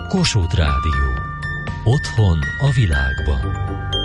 Kossuth Rádió. Otthon a világban.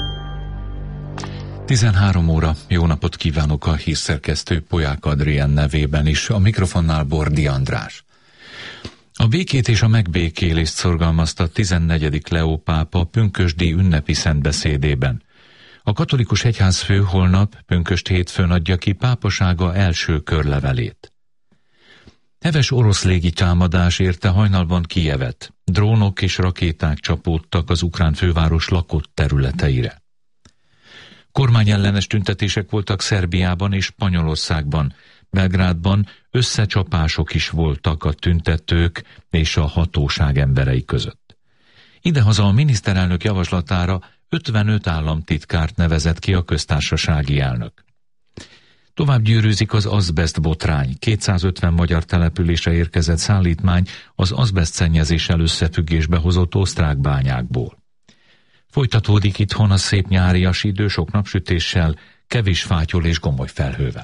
13 óra. Jó napot kívánok a hírszerkesztő Polyák Adrien nevében is. A mikrofonnál Bordi András. A békét és a megbékélést szorgalmazta 14. Leó pápa pünkösdi ünnepi szentbeszédében. A katolikus egyházfő holnap, pünkösd hétfőn adja ki pápasága első körlevelét. Heves orosz légitámadás érte hajnalban Kijevet. Drónok és rakéták csapódtak az ukrán főváros lakott területeire. Kormányellenes tüntetések voltak Szerbiában és Spanyolországban. Belgrádban összecsapások is voltak a tüntetők és a hatóság emberei között. Idehaza a miniszterelnök javaslatára 55 államtitkárt nevezett ki a köztársasági elnök. Tovább gyűrűzik az azbest botrány. 250 magyar településre érkezett szállítmány az azbestszennyezéssel összefüggésbe hozott osztrák bányákból. Folytatódik itthon a szép nyárias idő sok napsütéssel, kevés fátyol és gomoly felhővel.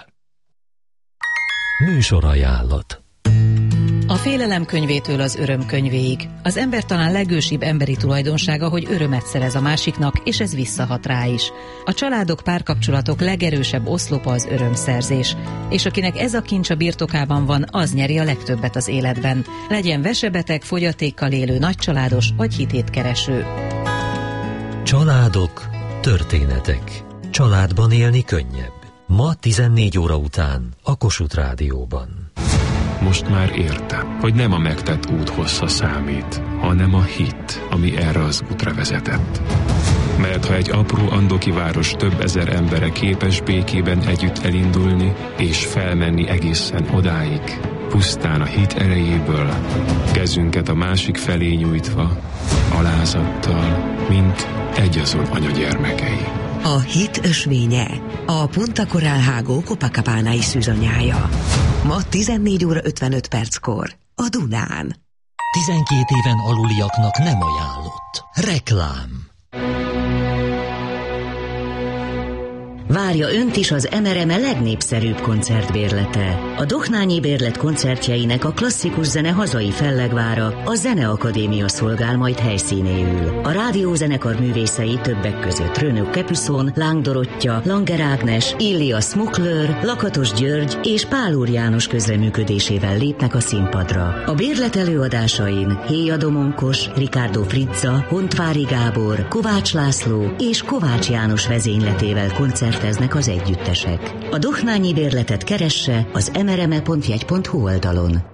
Műsorajánlat. A félelem könyvétől az öröm könyvéig. Az ember talán legősibb emberi tulajdonsága, hogy örömet szerez a másiknak, és ez visszahat rá is. A családok, párkapcsolatok legerősebb oszlopa az örömszerzés. És akinek ez a kincs a birtokában van, az nyeri a legtöbbet az életben. Legyen vesebeteg, fogyatékkal élő, nagycsaládos vagy hitétkereső. Családok, történetek. Családban élni könnyebb. Ma 14 óra után a Kossuth Rádióban. Most már értem, hogy nem a megtett út hossza számít, hanem a hit, ami erre az útra vezetett. Mert ha egy apró andoki város több ezer embere képes békében együtt elindulni és felmenni egészen odáig, pusztán a hit erejéből, kezünket a másik felé nyújtva, alázattal, mint egyazon anyagyermekei. A hit ösvénye, a Punta Coral Hágó Copacabana-i szűzanyája. Ma 14 óra 55 perckor a Dunán. 12 éven aluliaknak nem ajánlott. Reklám. Várja önt is az MRME legnépszerűbb koncertbérlete. A Dohnányi Bérlet koncertjeinek a klasszikus zene hazai fellegvára, a Zeneakadémia szolgál majd helyszínéül. A rádiózenekar művészei többek között Renaud Capuçon, Láng Dorottya, Langer Ágnes, Illia Smukler, Lakatos György és Pál Úr János közreműködésével lépnek a színpadra. A bérlet előadásain Héja Domonkos, Ricardo Frizza, Hontvári Gábor, Kovács László és Kovács János vezényletével koncerteznek az együttesek. A Dohnányi Bérletet keresse az mrme.jegy.hu oldalon.